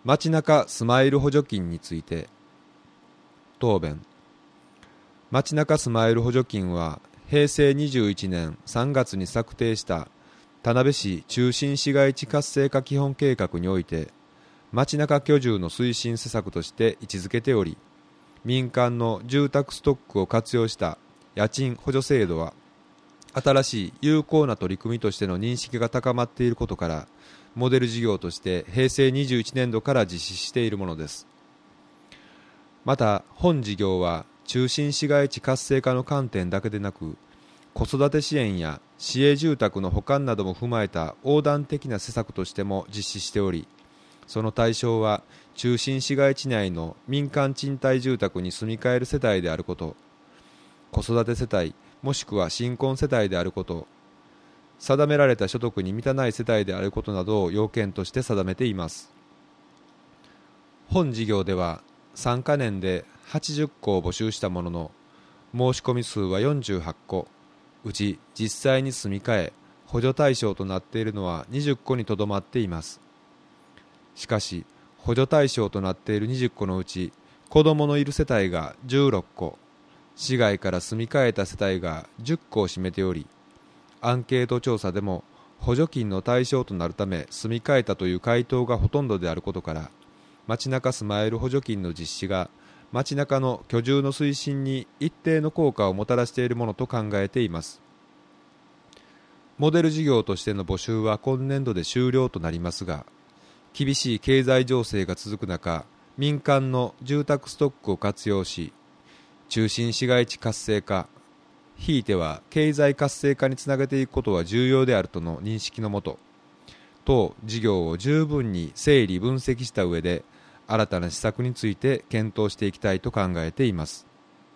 街中スマイル補助金について。答弁。街中スマイル補助金は平成21年3月に策定した田辺市中心市街地活性化基本計画において街中居住の推進施策として位置づけており、民間の住宅ストックを活用した家賃補助制度は新しい有効な取り組みとしての認識が高まっていることからモデル事業として平成21年度から実施しているものです。また本事業は中心市街地活性化の観点だけでなく、子育て支援や市営住宅の補完なども踏まえた横断的な施策としても実施しており、その対象は中心市街地内の民間賃貸住宅に住み替える世帯であること、子育て世帯もしくは新婚世帯であること、定められた所得に満たない世帯であることなどを要件として定めています。本事業では3カ年で80戸を募集したものの、申し込み数は48戸、うち実際に住み替え補助対象となっているのは20戸にとどまっています。しかし補助対象となっている20戸のうち子どものいる世帯が16戸、市外から住み替えた世帯が10戸を占めており、アンケート調査でも補助金の対象となるため住み替えたという回答がほとんどであることから、街中スマイル補助金の実施が街中の居住の推進に一定の効果をもたらしているものと考えています。モデル事業としての募集は今年度で終了となりますが、厳しい経済情勢が続く中、民間の住宅ストックを活用し、中心市街地活性化、ひいては経済活性化につなげていくことは重要であるとの認識のもと、当事業を十分に整理分析した上で新たな施策について検討していきたいと考えています。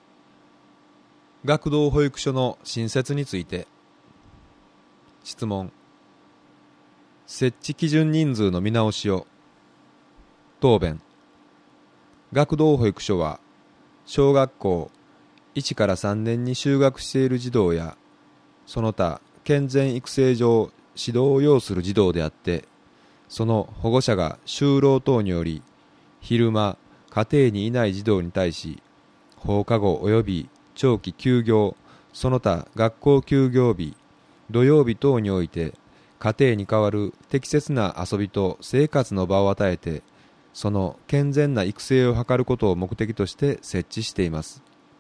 学童保育所の新設について。質問。設置基準人数の見直しを。答弁。学童保育所は小学校1から3年に就学している児童やその他健全育成上指導を要する児童であって、その保護者が就労等により昼間家庭にいない児童に対し放課後及び長期休業、その他学校休業日、土曜日等において家庭に代わる適切な遊びと生活の場を与えて、その健全な育成を図ることを目的として設置しています。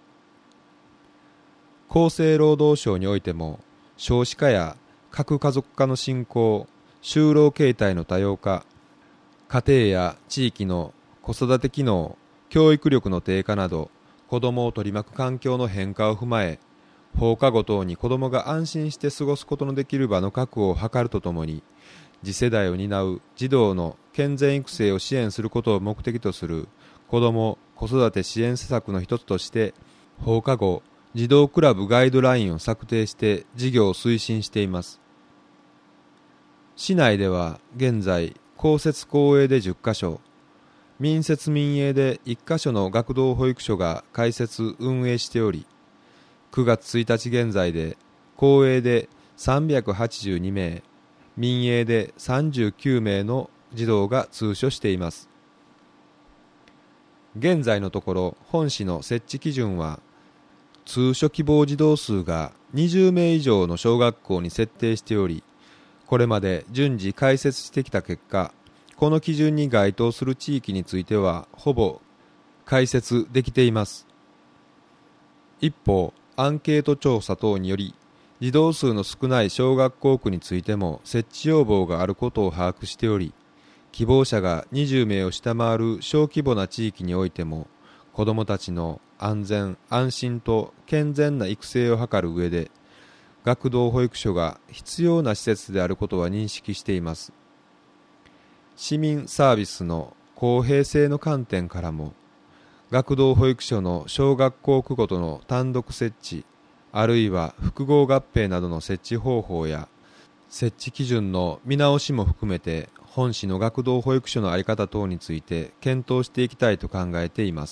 厚生労働省においても少子化や核家族化の進行、就労形態の多様化、家庭や地域の子育て機能、教育力の低下など子どもを取り巻く環境の変化を踏まえ、放課後等に子どもが安心して過ごすことのできる場の確保を図るとともに、次世代を担う児童の健全育成を支援することを目的とする子ども・子育て支援施策の一つとして放課後児童クラブガイドラインを策定して事業を推進しています。市内では現在公設公営で10カ所、民設民営で1カ所の学童保育所が開設運営しており、9月1日現在で公営で382名、民営で39名の児童が通所しています。現在のところ本市の設置基準は通所希望児童数が20名以上の小学校に設定しており、これまで順次開設してきた結果、この基準に該当する地域についてはほぼ開設できています。一方、アンケート調査等により児童数の少ない小学校区についても設置要望があることを把握しており、希望者が20名を下回る小規模な地域においても子どもたちの安全・安心と健全な育成を図る上で学童保育所が必要な施設であることは認識しています。市民サービスの公平性の観点からも学童保育所の小学校区ごとの単独設置あるいは複合合併などの設置方法や設置基準の見直しも含めて本市の学童保育所の在り方等について検討していきたいと考えています。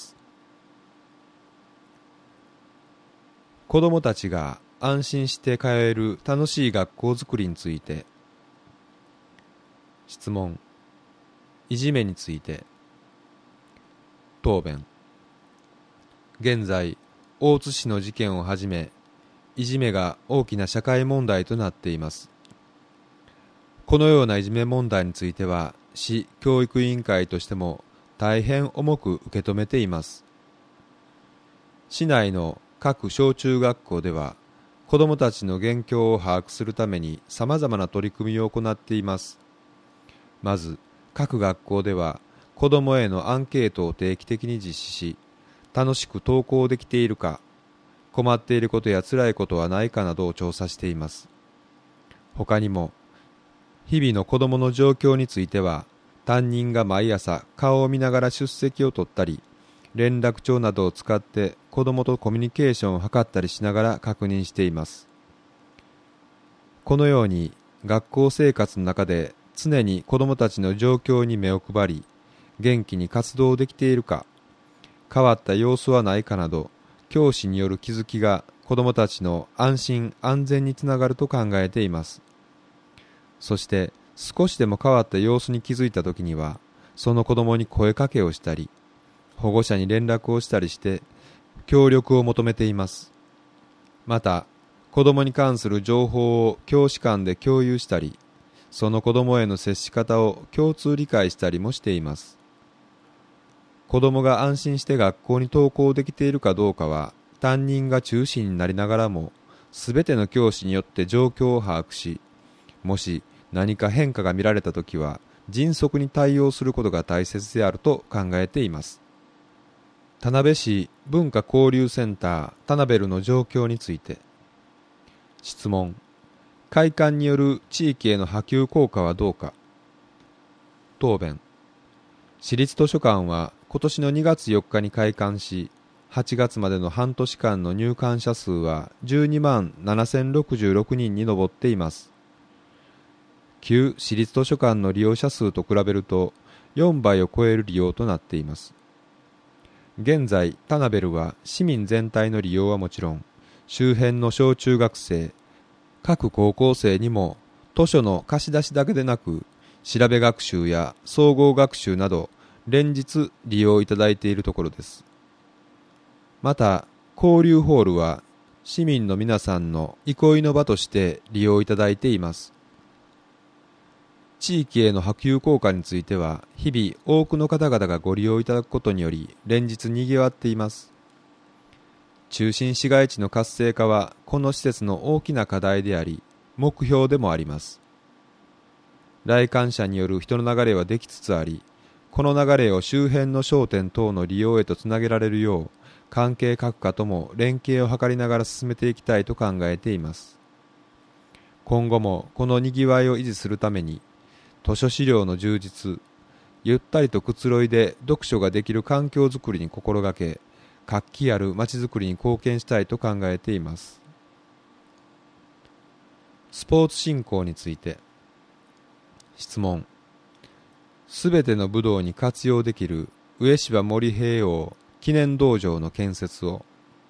子どもたちが安心して通える楽しい学校づくりについて。質問。 いじめについて答弁。現在、大津市の事件をはじめ、いじめが大きな社会問題となっています。このようないじめ問題については、市教育委員会としても大変重く受け止めています。市内の各小中学校では、子どもたちの現況を把握するために様々な取り組みを行っています。まず、各学校では、子どもへのアンケートを定期的に実施し、楽しく登校できているか、困っていることや辛いことはないかなどを調査しています。他にも、日々の子どもの状況については、担任が毎朝顔を見ながら出席を取ったり、連絡帳などを使って子どもとコミュニケーションを図ったりしながら確認しています。このように学校生活の中で常に子どもたちの状況に目を配り、元気に活動できているか、変わった様子はないかなど、教師による気づきが子どもたちの安心安全につながると考えています。そして少しでも変わった様子に気づいたときには、その子どもに声かけをしたり、保護者に連絡をしたりして協力を求めています。また、子どもに関する情報を教師間で共有したり、その子どもへの接し方を共通理解したりもしています。子どもが安心して学校に登校できているかどうかは、担任が中心になりながらも、すべての教師によって状況を把握し、もし何か変化が見られたときは、迅速に対応することが大切であると考えています。田辺市文化交流センター田辺るの状況について。質問。開館による地域への波及効果はどうか。答弁。市立図書館は今年の2月4日に開館し、8月までの半年間の入館者数は12万7066人に上っています。旧市立図書館の利用者数と比べると4倍を超える利用となっています。現在、田辺るは市民全体の利用はもちろん、周辺の小中学生、各高校生にも図書の貸し出しだけでなく、調べ学習や総合学習など連日利用いただいているところです。また、交流ホールは市民の皆さんの憩いの場として利用いただいています。地域への波及効果については、日々多くの方々がご利用いただくことにより連日賑わっています。中心市街地の活性化はこの施設の大きな課題であり、目標でもあります。来館者による人の流れはできつつあり、この流れを周辺の商店等の利用へとつなげられるよう、関係各課とも連携を図りながら進めていきたいと考えています。今後もこのにぎわいを維持するために、図書資料の充実、ゆったりとくつろいで読書ができる環境づくりに心がけ、活気あるまちづくりに貢献したいと考えています。スポーツ振興について。質問。すべての武道に活用できる上芝森平王記念道場の建設を。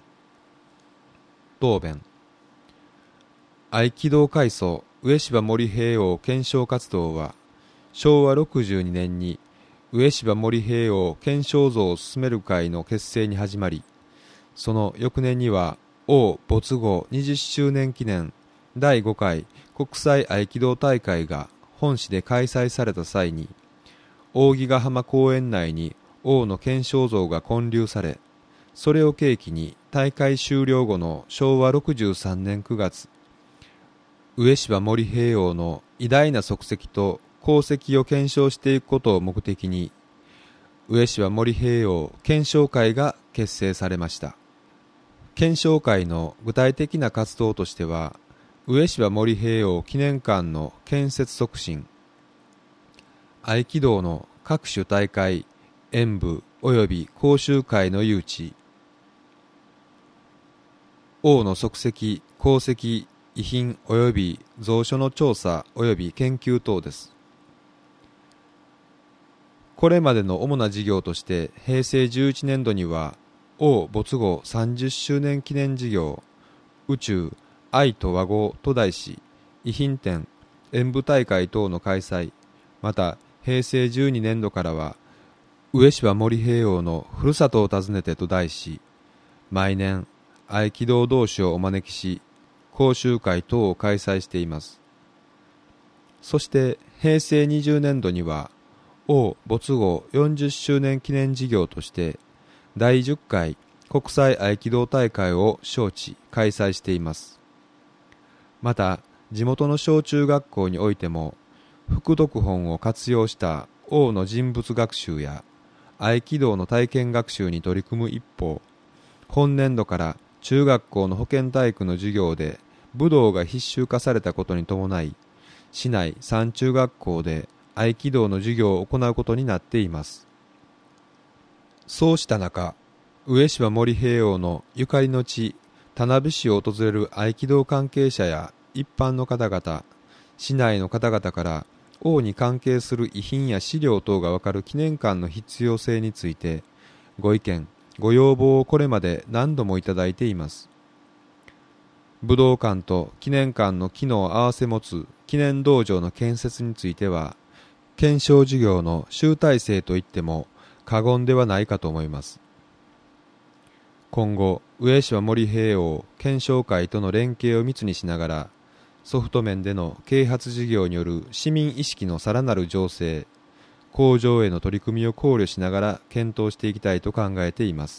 答弁。合気道改装上芝森平王検証活動は、昭和62年に上芝森平王検証像を進める会の結成に始まり、その翌年には王没後20周年記念第5回国際合気道大会が本市で開催された際に、扇ヶ浜公園内に王の検証像が建立され、それを契機に大会終了後の昭和63年9月、上芝森平王の偉大な足跡と功績を検証していくことを目的に、上芝森平王検証会が結成されました。検証会の具体的な活動としては、上芝森平王記念館の建設促進、合気道の各種大会、演舞及び講習会の誘致、王の足跡、功績、遺品及び蔵書の調査及び研究等です。これまでの主な事業として平成11年度には王没後30周年記念事業宇宙愛と和合と題し、遺品展、演舞大会等の開催、また平成12年度からは上芝森平王のふるさとを訪ねてと題し、毎年合気道同士をお招きし、講習会等を開催しています。そして平成20年度には王没後40周年記念事業として第10回国際合気道大会を招致開催しています。また地元の小中学校においても副読本を活用した王の人物学習や合気道の体験学習に取り組む一方、今年度から中学校の保健体育の授業で武道が必修化されたことに伴い、市内3中学校で合気道の授業を行うことになっています。そうした中、上芝森平王のゆかりの地田辺市を訪れる合気道関係者や一般の方々、市内の方々から王に関係する遺品や資料等がわかる記念館の必要性についてご意見ご要望をこれまで何度もいただいています。武道館と記念館の機能を併せ持つ記念道場の建設については検証事業の集大成といっても過言ではないかと思います。今後上芝森平王検証会との連携を密にしながらソフト面での啓発事業による市民意識のさらなる醸成、向上への取り組みを考慮しながら検討していきたいと考えています。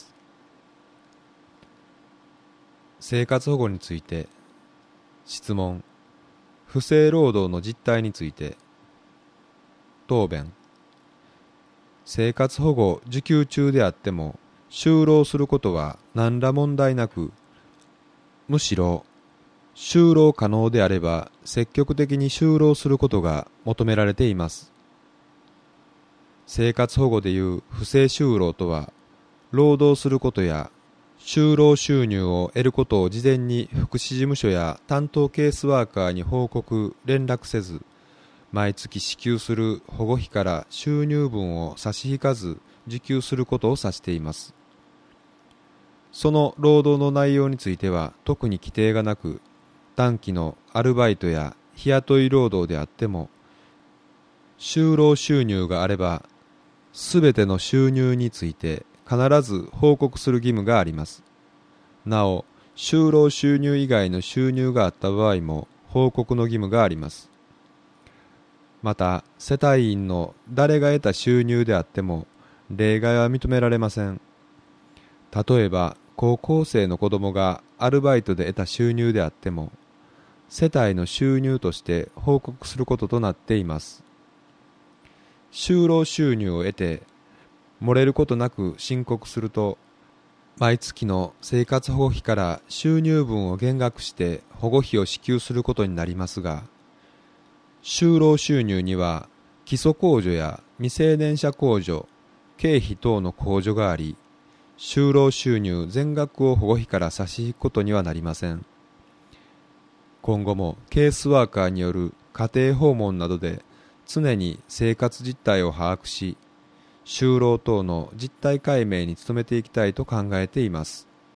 生活保護について質問。不正労働の実態について答弁。生活保護受給中であっても就労することは何ら問題なく、むしろ就労可能であれば積極的に就労することが求められています。生活保護でいう不正就労とは、労働することや就労収入を得ることを事前に福祉事務所や担当ケースワーカーに報告・連絡せず、毎月支給する保護費から収入分を差し引かず受給することを指しています。その労働の内容については特に規定がなく、短期のアルバイトや日雇い労働であっても、就労収入があれば、すべての収入について必ず報告する義務があります。なお、就労収入以外の収入があった場合も報告の義務があります。また、世帯員の誰が得た収入であっても、例外は認められません。例えば、高校生の子供がアルバイトで得た収入であっても、世帯の収入として報告することとなっています。就労収入を得て漏れることなく申告すると、毎月の生活保護費から収入分を減額して保護費を支給することになりますが、就労収入には基礎控除や未成年者控除、経費等の控除があり、就労収入全額を保護費から差し引くことにはなりません。今後もケースワーカーによる家庭訪問などで常に生活実態を把握し、就労等の実態解明に努めていきたいと考えています。